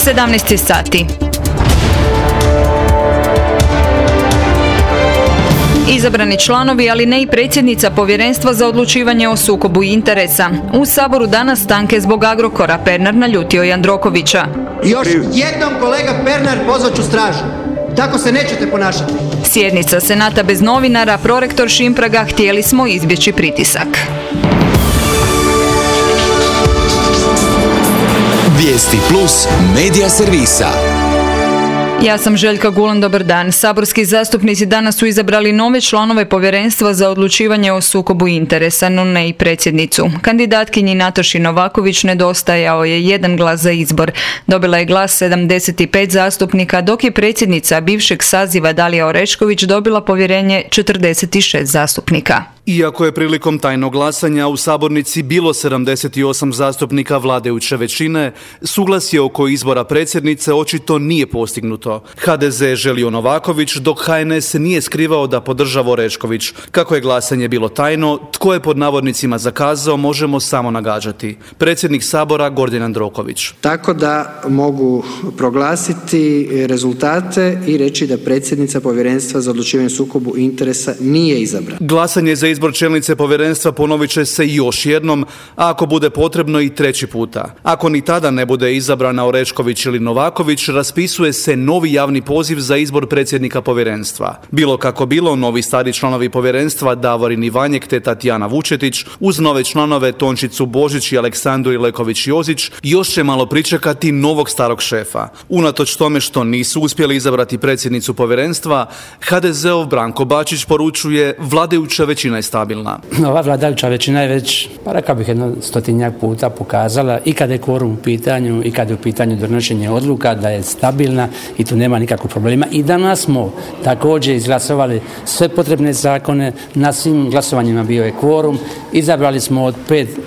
17 sati. Izabrani članovi, ali ne i predsjednica Povjerenstva za odlučivanje o sukobu interesa. U Saboru danas stanke zbog Agrokora. Pernar naljutio Jandrokovića. Još jednom, kolega Pernar, pozvat ću stražu. Tako se nećete ponašati. Sjednica Senata bez novinara, prorektor Šimpraga: htjeli smo izbjeći pritisak. Vijesti plus medija servisa. Ja sam Željka Gulan, dobar dan. Saborski zastupnici danas su izabrali nove članove Povjerenstva za odlučivanje o sukobu interesa, no ne i predsjednicu. Kandidatkinji Nataši Novaković nedostajao je jedan glas za izbor. Dobila je glas 75 zastupnika, dok je predsjednica bivšeg saziva Dalija Orešković dobila povjerenje 46 zastupnika. Iako je prilikom tajnog glasanja u sabornici bilo 78 zastupnika vladajuće većine, suglasje oko izbora predsjednice očito nije postignuto. HDZ je želio Novaković, dok HNS nije skrivao da podržava Orešković. Kako je glasanje bilo tajno, tko je pod navodnicima zakazao, možemo samo nagađati. Predsjednik Sabora Gordan Jandroković. Tako da mogu proglasiti rezultate i reći da predsjednica Povjerenstva za odlučivanje o sukobu interesa nije izabrana. Glasanje za izbor čelnice povjerenstva ponovit će se još jednom, a ako bude potrebno i treći puta. Ako ni tada ne bude izabrana Orešković ili Novaković, raspisuje se novi javni poziv za izbor predsjednika povjerenstva. Bilo kako bilo, novi stari članovi povjerenstva Davorin Ivanjek te Tatjana Vučetić, uz nove članove Tončicu Božić i Aleksandru Ileković-Jozić, još će malo pričekati novog starog šefa. Unatoč tome što nisu uspjeli izabrati predsjednicu povjerenstva, HDZ-ov Branko Bačić poručuje: vladajuća većina je stabilna. Ova vladajuća većina je već, rekao bih, 100-tinjak puta pokazala i kada je kvorum u pitanju i kada je u pitanju donošenje odluka da je stabilna i tu nema nikakvog problema. I danas smo također izglasovali sve potrebne zakone, na svim glasovanjima bio je kvorum, izabrali smo od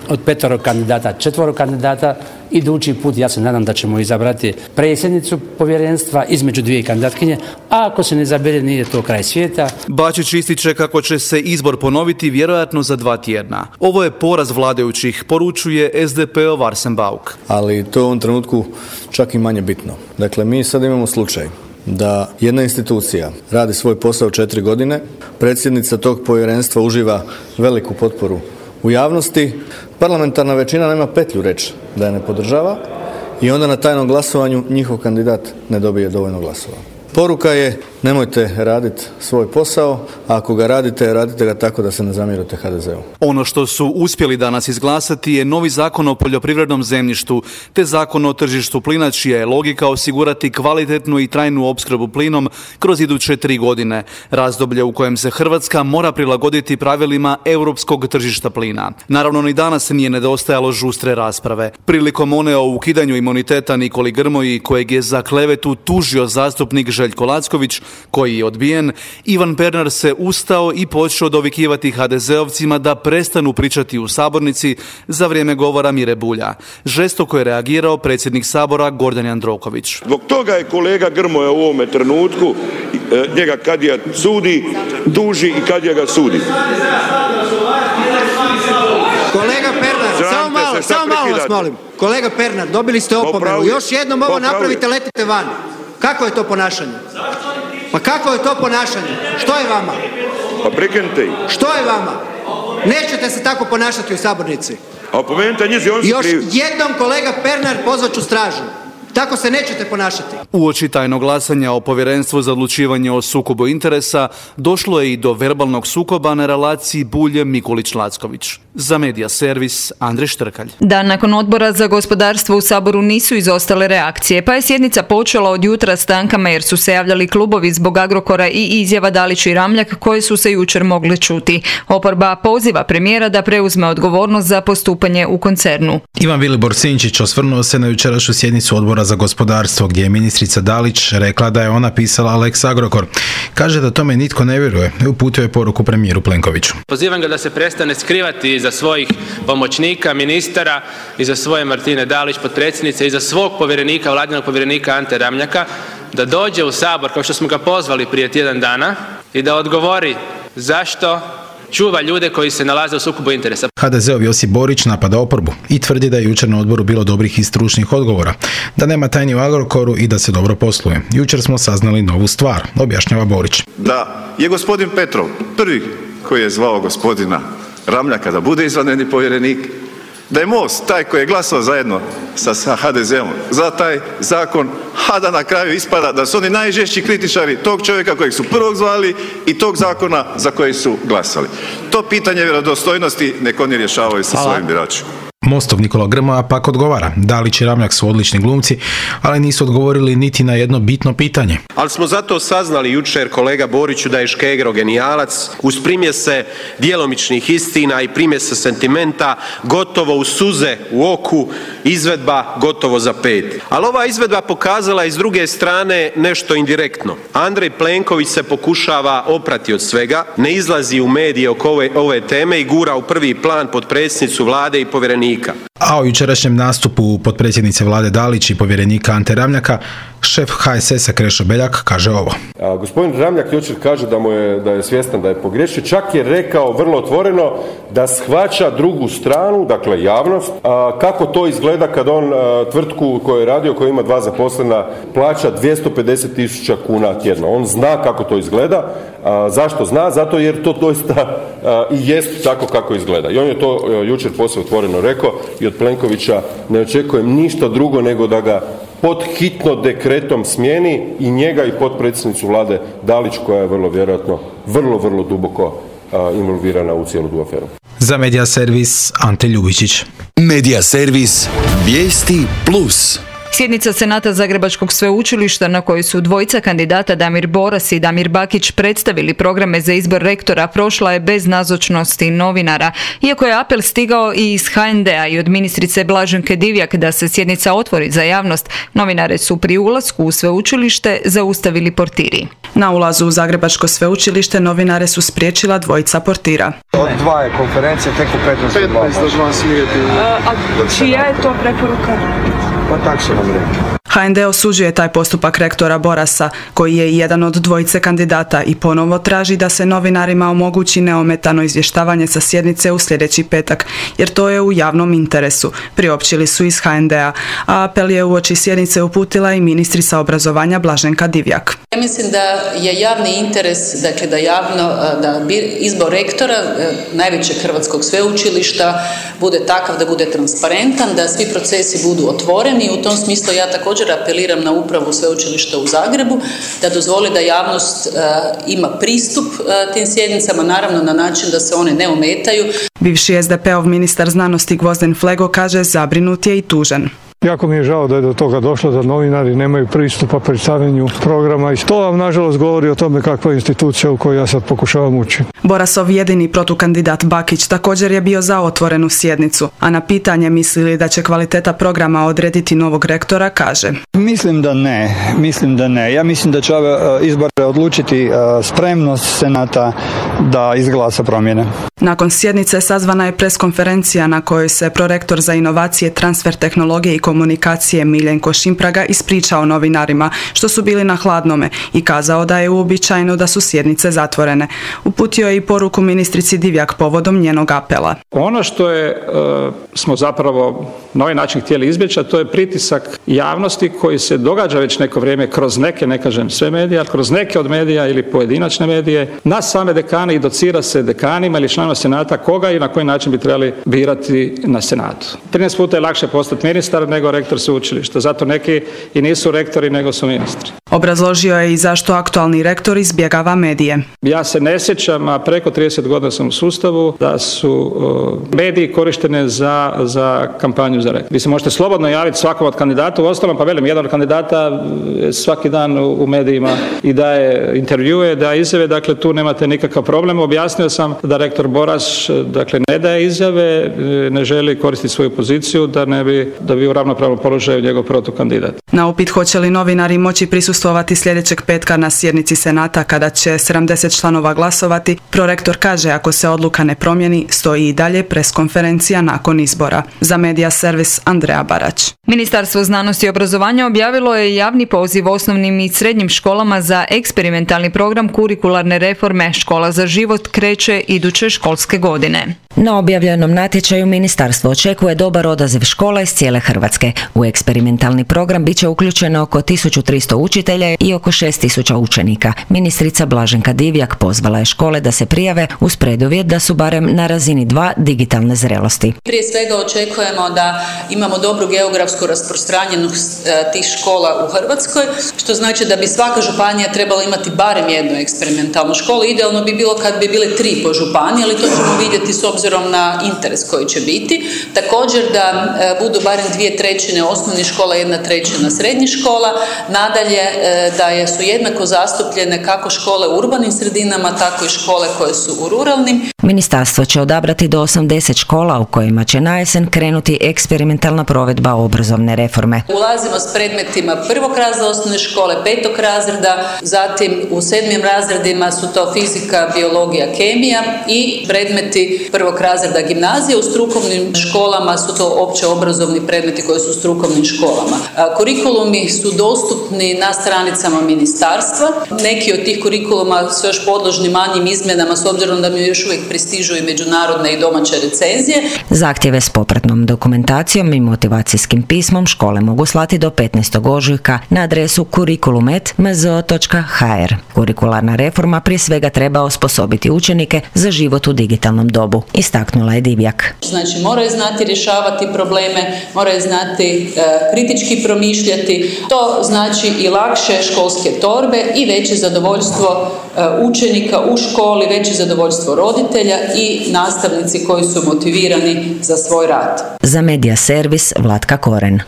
5 kandidata 4 kandidata. Idući put ja se nadam da ćemo izabrati predsjednicu povjerenstva između dvije kandidatkinje, a ako se ne izabere nije to kraj svijeta. Bačić ističe kako će se izbor ponoviti vjerojatno za 2 tjedna. Ovo je poraz vladajućih, poručuje SDP-ov Arsen Bauk. Ali to je u ovom trenutku čak i manje bitno. Dakle, mi sad imamo slučaj da jedna institucija radi svoj posao 4 godine, predsjednica tog povjerenstva uživa veliku potporu u javnosti, parlamentarna većina nema petlju reći da je ne podržava i onda na tajnom glasovanju njihov kandidat ne dobije dovoljno glasova. Poruka je: nemojte raditi svoj posao, a ako ga radite, radite ga tako da se ne zamjerite HDZ-u. Ono što su uspjeli danas izglasati je novi zakon o poljoprivrednom zemljištu, te zakon o tržištu plina, čija je logika osigurati kvalitetnu i trajnu opskrbu plinom kroz iduće 3 godine, razdoblje u kojem se Hrvatska mora prilagoditi pravilima europskog tržišta plina. Naravno, ni danas nije nedostajalo žustre rasprave. Prilikom one o ukidanju imuniteta Nikoli Grmoji, kojeg je za klevetu tužio zastupnik Željko Lacković, koji je odbijen, Ivan Pernar se ustao i počeo dovikivati HDZ-ovcima da prestanu pričati u sabornici za vrijeme govora Mire Bulja. Žestoko je reagirao predsjednik Sabora Gordan Jandroković. Zbog toga je kolega Grmoja u ovome trenutku, njega kadija sudi, tuži i kadija ga sudi. Kolega Pernar, samo malo vas molim. Kolega Pernar, dobili ste opomenu. Još jednom ovo napravite, letite van. Kako je to ponašanje? Pa kako je to ponašanje? Što je vama? Pa prekinite ih. Što je vama? Nećete se tako ponašati u sabornici. A opomenite njizi, on su još krivi. jednom, kolega Pernar, pozvat ću stražu. Tako se nećete ponašati. Uoči tajnog glasanja o Povjerenstvu za odlučivanje o sukobu interesa došlo je i do verbalnog sukoba na relaciji Bulje-Mikulić-Lacković. Za medija servis Andrej Štrkalj. Dan nakon Odbora za gospodarstvo u Saboru nisu izostale reakcije, pa je sjednica počela od jutra stankama jer su se javljali klubovi zbog Agrokora i izjava Dalić i Ramljak koje su se jučer mogle čuti. Oporba poziva premijera da preuzme odgovornost za postupanje u koncernu. Ivan Vilibor Sinčić osvrnuo se na jučerašnju sjednicu Odbora za gospodarstvo gdje je ministrica Dalić rekla da je ona pisala Lex Agrokor. Kaže da tome nitko ne vjeruje i uputio je poruku premijeru Plenkoviću. Pozivam ga da se prestane skrivati iza svojih pomoćnika, ministara, iza svoje Martine Dalić, potpredsjednice, iza svog povjerenika, vladinog povjerenika Ante Ramljaka, da dođe u Sabor kao što smo ga pozvali prije tjedan dana i da odgovori zašto čuva ljude koji se nalaze u sukobu interesa. HDZ-ov Josip Borić napada oporbu i tvrdi da je jučer na odboru bilo dobrih i stručnih odgovora, da nema tajni u Agrokoru i da se dobro posluje. Jučer smo saznali novu stvar, objašnjava Borić. Da je gospodin Petrov prvi koji je zvao gospodina Ramljaka da bude izvanredni povjerenik, da je MOST taj koji je glasao zajedno sa HDZ-om za taj zakon, a da na kraju ispada da su oni najžešći kritičari tog čovjeka kojeg su prvog zvali i tog zakona za koji su glasali. To pitanje vjerodostojnosti nek oni rješavaju sa svojim biračima. Mostov Nikola Grmoja pak odgovara. Dalić i Ramljak su odlični glumci, ali nisu odgovorili niti na jedno bitno pitanje. Ali smo zato saznali jučer, kolega Boriću, da je Škegro genijalac, uz primjese djelomičnih istina i primjese sentimenta, gotovo u suze u oku, izvedba gotovo za 5. Ali ova izvedba pokazala je s druge strane nešto indirektno. Andrej Plenković se pokušava oprati od svega, ne izlazi u medije oko ove teme i gura u prvi plan potpredsjednicu vlade i povjerenika. A o jučerašnjem nastupu potpredsjednice vlade Dalić i povjerenika Ante Ramljaka, šef HSS-a Krešo Beljak kaže ovo. Gospodin Ramljak jučer kaže da je svjestan da je pogriješio, čak je rekao vrlo otvoreno da shvaća drugu stranu, dakle javnost, kako to izgleda kad on tvrtku koju je radio, koja ima 2 zaposlena, plaća 250.000 kuna tjedno. On zna kako to izgleda. Zašto zna? Zato jer to doista i jest tako kako izgleda. I on je to jučer posve otvoreno rekao i od Plenkovića ne očekujem ništa drugo nego da ga pod hitno dekretom smijeni i njega i potpredsjednicu vlade Dalić, koja je vrlo vjerojatno vrlo duboko involvirana u cijelu tu aferu. Za Medija servis Ante Ljubičić. Medija servis Vijesti Plus. Sjednica Senata Zagrebačkog sveučilišta na kojoj su dvojica kandidata Damir Boras i Damir Bakić predstavili programe za izbor rektora prošla je bez nazočnosti novinara. Iako je apel stigao i iz HND-a i od ministrice Blaženke Divjak da se sjednica otvori za javnost, novinare su pri ulasku u sveučilište zaustavili portiri. Na ulazu u Zagrebačko sveučilište novinare su spriječila dvojica portira. Od 2 je konferencije, tek u 15 do 2 smijeti. A čija je to preporuka? Pa tak se vam rekao. HND osuđuje taj postupak rektora Borasa, koji je jedan od dvojice kandidata i ponovo traži da se novinarima omogući neometano izvještavanje sa sjednice u sljedeći petak, jer to je u javnom interesu, priopćili su iz HND-a, a apel je uoči sjednice uputila i ministrica obrazovanja Blaženka Divjak. Ja mislim da je javni interes, dakle da izbor rektora najvećeg hrvatskog sveučilišta bude takav da bude transparentan, da svi procesi budu otvoreni i u tom smislu ja također apeliram na upravu sveučilišta u Zagrebu da dozvoli da javnost ima pristup tim sjednicama, naravno na način da se one ne ometaju. Bivši SDP-ov ministar znanosti Gvozden Flego kaže zabrinut je i tužan. Jako mi je žao da je do toga došlo, da novinari nemaju pristupa predstavljanju programa i to vam nažalost govori o tome kakva je institucija u kojoj ja sad pokušavam ući. Borasov jedini protukandidat Bakić također je bio za otvorenu sjednicu, a na pitanje misli li da će kvaliteta programa odrediti novog rektora kaže. Mislim da ne. Ja mislim da će ove izbore odlučiti spremnost Senata da izglasa promjene. Nakon sjednice sazvana je preskonferencija na kojoj se prorektor za inovacije, transfer tehnologije i komunikacije Miljenko Šimpraga ispričao novinarima što su bili na hladnome i kazao da je uobičajeno da su sjednice zatvorene. Uputio je i poruku ministrici Divjak povodom njenog apela. Ono što smo zapravo na ovaj način htjeli izbjeći, a to je pritisak javnosti koji se događa već neko vrijeme kroz neke, ne kažem sve medije, ali kroz neke od medija ili pojedinačne medije, na same dekane i docira se dekanima ili članima Senata koga i na koji način bi trebali birati na Senatu. 13 puta je lakše postati ministar nego rektor sveučilišta, zato neki i nisu rektori nego su ministri. Obrazložio je i zašto aktualni rektor izbjegava medije. Ja se ne sjećam, a preko 30 godina sam u sustavu, da su mediji korištene za kampanju za rektor. Vi se možete slobodno javiti svakom od kandidata, uostalom pa velim, jedan od kandidata svaki dan u medijima i daje intervjue, daje izjave, dakle tu nemate nikakav problem. Objasnio sam da rektor Boras dakle ne daje izjave, ne želi koristiti svoju poziciju da bi u ravnopravnom položaju njegov protukandidat. Na upit hoće li novinari moći prisustvovati sljedećeg petka na sjednici Senata kada će 70 članova glasovati, prorektor kaže ako se odluka ne promijeni, stoji i dalje preskonferencija nakon izbora. Za Medija servis Andreja Barać. Ministarstvo znanosti i obrazovanja objavilo je javni poziv osnovnim i srednjim školama za eksperimentalni program kurikularne reforme Škola za život kreće iduće školske godine. Na objavljenom natječaju ministarstvo očekuje dobar odaziv škola iz cijele Hrvatske. U eksperimentalni program biće uključeno oko 1300 učitelja i oko 6000 učenika. Ministrica Blaženka Divjak pozvala je škole da se prijave uz preduvjet da su barem na razini 2 digitalne zrelosti. Prije svega očekujemo da imamo dobru geografsku rasprostranjenost tih škola u Hrvatskoj, što znači da bi svaka županija trebala imati barem jednu eksperimentalnu školu. Idealno bi bilo kad bi bile 3 po županiji, ali to ćemo vidjeti s obzirom na interes koji će biti. Također da budu barem 2/3 osnovnih škola, 1/3 srednjih škola. Nadalje da su jednako zastupljene kako škole u urbanim sredinama, tako i škole koje su u ruralnim. Ministarstvo će odabrati do 80 škola u kojima će na jesen krenuti eksperimentalna provedba obrazovne reforme. Ulazimo s predmetima 1. razreda osnovne škole, 5. razreda, zatim u 7. razredima su to fizika, biologija, kemija i predmeti 1. razreda gimnazije. U strukovnim školama su to opće obrazovni predmeti koji su u strukovnim školama. Kurikulumi su dostupni na stranicama ministarstva. Neki od tih kurikuluma su još podložni manjim izmjenama s obzirom da mi još uvijek pristižu i međunarodne i domaće recenzije. Zahtjeve s popratnom dokumentacijom i motivacijskim pismom škole mogu slati do 15. ožujka na adresu curriculumet@mzo.hr. Kurikularna reforma prije svega treba osposobiti učenike za život u digitalnom dobu, istaknula je Divjak. Znači moraju znati rješavati probleme, moraju znati kritički promišljati. To znači i lakše školske torbe i veće zadovoljstvo učenika u školi, veće zadovoljstvo roditelja i nastavnici koji su motivirani za svoj rad. Za Medija servis Vlatka Koren.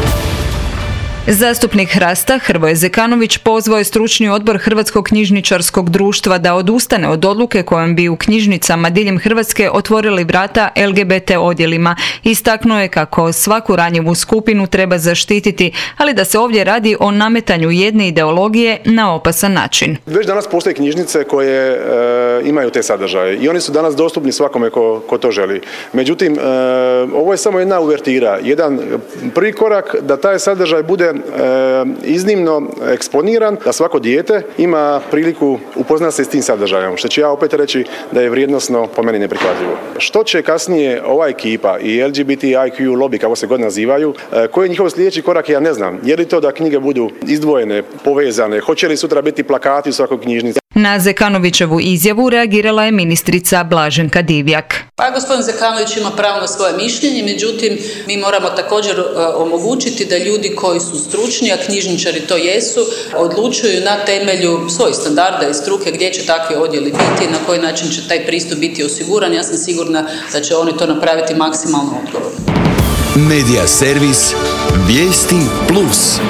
Zastupnik Hrasta Hrvoje Zekanović pozvao je stručni odbor Hrvatskog knjižničarskog društva da odustane od odluke kojom bi u knjižnicama diljem Hrvatske otvorili vrata LGBT odjelima. Istaknuo je kako svaku ranjivu skupinu treba zaštititi, ali da se ovdje radi o nametanju jedne ideologije na opasan način. Već danas postoje knjižnice koje imaju te sadržaje i oni su danas dostupni svakome ko to želi. Međutim, ovo je samo jedna uvertira, jedan prvi korak da taj sadržaj bude iznimno eksponiran, da svako dijete ima priliku upoznati se s tim sadržajem, što ću ja opet reći da je vrijednosno po meni neprihvatljivo. Što će kasnije ova ekipa i LGBTIQ lobby, kako se god nazivaju, koji je njihov sljedeći korak, ja ne znam. Je li to da knjige budu izdvojene, povezane, hoće li sutra biti plakati u svakoj knjižnici? Na Zekanovićevu izjavu reagirala je ministrica Blaženka Divjak. Pa gospodin Zekanović ima pravo na svoje mišljenje, međutim mi moramo također omogućiti da ljudi koji su stručni, a knjižničari to jesu, odlučuju na temelju svojih standarda i struke gdje će takvi odjeli biti i na koji način će taj pristup biti osiguran. Ja sam sigurna da će oni to napraviti maksimalno odgovorno. Medija servis Vijesti Plus.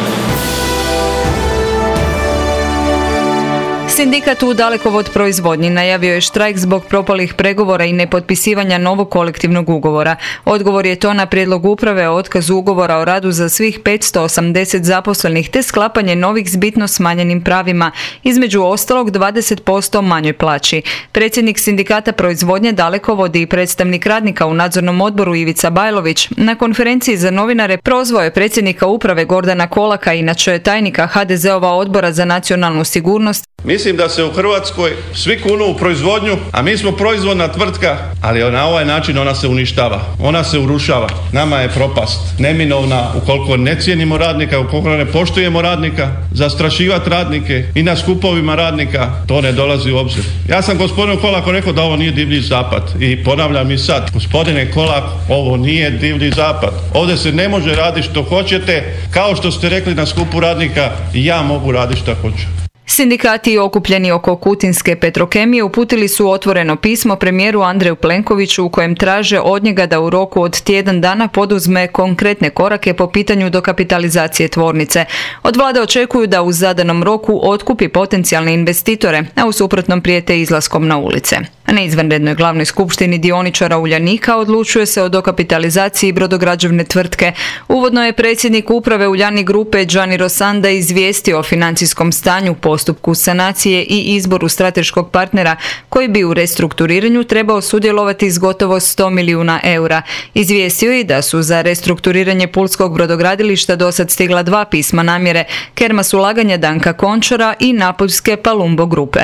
Sindikat u Dalekovod proizvodnji najavio je štrajk zbog propalih pregovora i nepotpisivanja novog kolektivnog ugovora. Odgovor je to na prijedlog uprave o otkazu ugovora o radu za svih 580 zaposlenih te sklapanje novih s bitno smanjenim pravima, između ostalog 20% manjoj plaći. Predsjednik sindikata proizvodnje Dalekovod i predstavnik radnika u nadzornom odboru Ivica Bajlović na konferenciji za novinare prozvao je predsjednika uprave Gordana Kolaka, inače tajnika HDZ-ova odbora za nacionalnu sigurnost. Mislim da se u Hrvatskoj svi kunu u proizvodnju, a mi smo proizvodna tvrtka, ali na ovaj način ona se uništava, ona se urušava. Nama je propast neminovna ukoliko ne cijenimo radnika, ukoliko ne poštujemo radnika, zastrašivati radnike i na skupovima radnika, to ne dolazi u obzir. Ja sam gospodinu Kolaku rekao da ovo nije divlji zapad i ponavljam i sad, gospodine Kolak, ovo nije divlji zapad. Ovdje se ne može raditi što hoćete, kao što ste rekli na skupu radnika, i ja mogu raditi što hoću. Sindikati okupljeni oko Kutinske Petrokemije uputili su otvoreno pismo premijeru Andreju Plenkoviću u kojem traže od njega da u roku od tjedan dana poduzme konkretne korake po pitanju dokapitalizacije tvornice. Od vlade očekuju da u zadanom roku otkupi potencijalne investitore, a u suprotnom prijete izlaskom na ulice. Na izvanrednoj glavnoj skupštini dioničara Uljanika odlučuje se o dokapitalizaciji brodograđevne tvrtke. Uvodno je predsjednik uprave Uljanik grupe Gianni Rossanda izvijestio o financijskom stanju postupku sanacije i izboru strateškog partnera koji bi u restrukturiranju trebao sudjelovati s gotovo 100 milijuna eura. Izvijestio je da su za restrukturiranje pulskog brodogradilišta dosad stigla 2 pisma namjere, Kermas ulaganja Danka Končara i napoljske Palumbo grupe.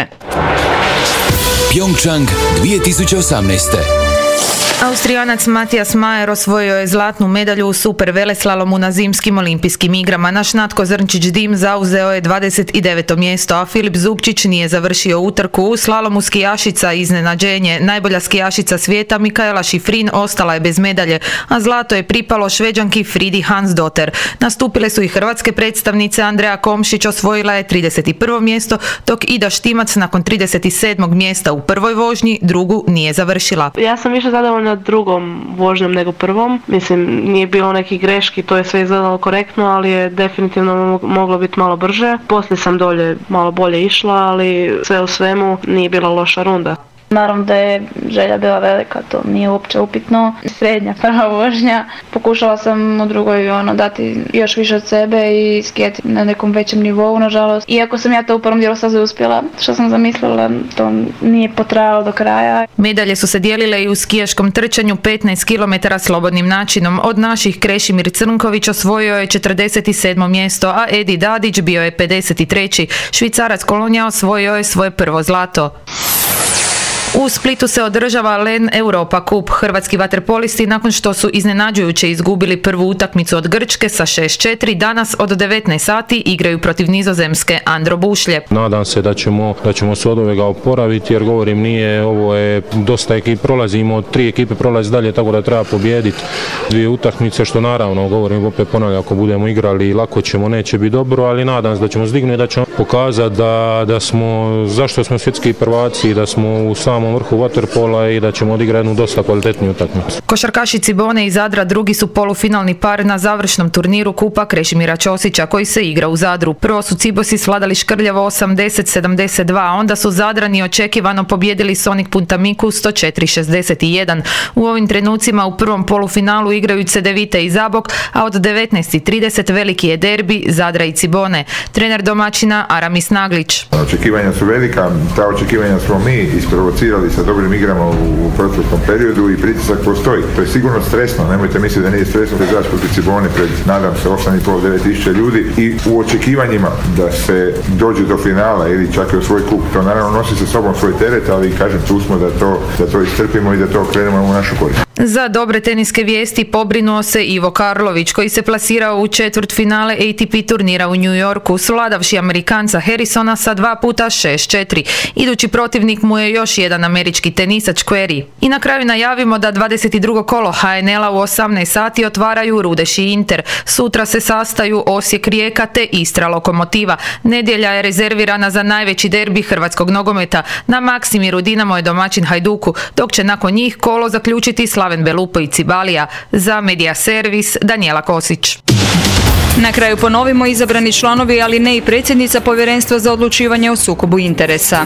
Pyeongchang 2018. Austrijanac Matijas Majer osvojio je zlatnu medalju u super veleslalomu na zimskim olimpijskim igrama. Naš Natko Zrnčić-Dim zauzeo je 29. mjesto, a Filip Zubčić nije završio utrku. U slalomu skijašica iznenađenje. Najbolja skijašica svijeta Mikaela Šifrin ostala je bez medalje, a zlato je pripalo Šveđanki Fridi Hansdotter. Nastupile su i hrvatske predstavnice. Andreja Komšić osvojila je 31. mjesto, dok Ida Štimac nakon 37. mjesta u prvoj vožnji drugu nije završila. Ja sam više zadovoljna drugom vožnjom nego prvom. Mislim, nije bilo nekih greški, to je sve izgledalo korektno, ali je definitivno moglo biti malo brže. Poslije sam dolje malo bolje išla, ali sve u svemu nije bila loša runda. Naravno da je želja bila velika, to nije uopće upitno. Srednja prva vožnja. Pokušala sam u drugoj dati još više od sebe i skijati na nekom većem nivou, nažalost. Iako sam ja to u prvom dijelu staze uspjela, što sam zamislila, to nije potrajalo do kraja. Medalje su se dijelile i u skijaškom trčanju 15 km slobodnim načinom. Od naših Krešimir Crnković osvojio je 47. mjesto, a Edi Dadić bio je 53. Švicarac Kolonja osvojio je svoje prvo zlato. U Splitu se održava LEN Europa Cup. Hrvatski vaterpolisti nakon što su iznenađujuće izgubili prvu utakmicu od Grčke sa 6-4, danas od 19 sati igraju protiv Nizozemske Andro Bušlje. Nadam se da ćemo se od ovega oporaviti, jer govorim ovo je dosta ekip prolazimo, 3 ekipe prolazi dalje, tako da treba pobijediti 2 utakmice, što naravno govorim opet ponavljam, ako budemo igrali lako ćemo, neće biti dobro, ali nadam se da ćemo zdignuti, da ćemo pokazati da smo, zašto smo svjetski prvaci, da smo u samom vrhu vaterpola i da ćemo odigrati jednu dosta kvalitetniju utakmicu. Košarkaši Cibone iz Zadra drugi su polufinalni par na završnom turniru Kupa Krešimira Ćosića koji se igra u Zadru. Prvo su Cibosi svladali škrljavo 80-72, onda su Zadrani očekivano pobjedili Sonik Puntamiku 104-61. U ovim trenucima u prvom polufinalu igraju Cedevite i Zabok, a od 19:30 veliki je derbi Zadra i Cibone. Trener domaćina Aramis Naglić. Očekivanja su velika, ta očekivanja smo mi isprovocirali sa dobrim igrama u proteklom periodu i pritisak postoji. To je sigurno stresno, nemojte misliti da nije stresno izaći protiv Cibone pred, nadam se, 8,5-9 tisuća ljudi i u očekivanjima da se dođe do finala ili čak i u svoj kup. To naravno nosi sa sobom svoj teret, ali kažem, tu smo da to istrpimo i da to okrenemo u našu korist. Za dobre teniske vijesti pobrinuo se Ivo Karlović koji se plasirao u četvrtfinale ATP turnira u New Yorku, svladavši Amerikanca Harrisona sa 2 puta 6-4. Idući protivnik mu je još jedan američki tenisač Query. I na kraju najavimo da 22. kolo HNL-a u 18 sati otvaraju Rudeš i Inter. Sutra se sastaju Osijek Rijeka te Istra Lokomotiva. Nedjelja je rezervirana za najveći derbi hrvatskog nogometa. Na Maksimiru Dinamo je domaćin Hajduku, dok će nakon njih kolo zaključiti Slaven Belupo i Cibalija. Za Medija Servis Danijela Kosić. Na kraju ponovimo izabrani članovi, ali ne i predsjednica Povjerenstva za odlučivanje o sukobu interesa.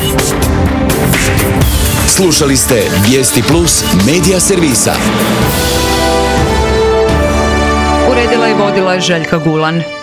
Slušali ste Vijesti Plus Medija Servisa. Uredila i vodila Željka Gulan.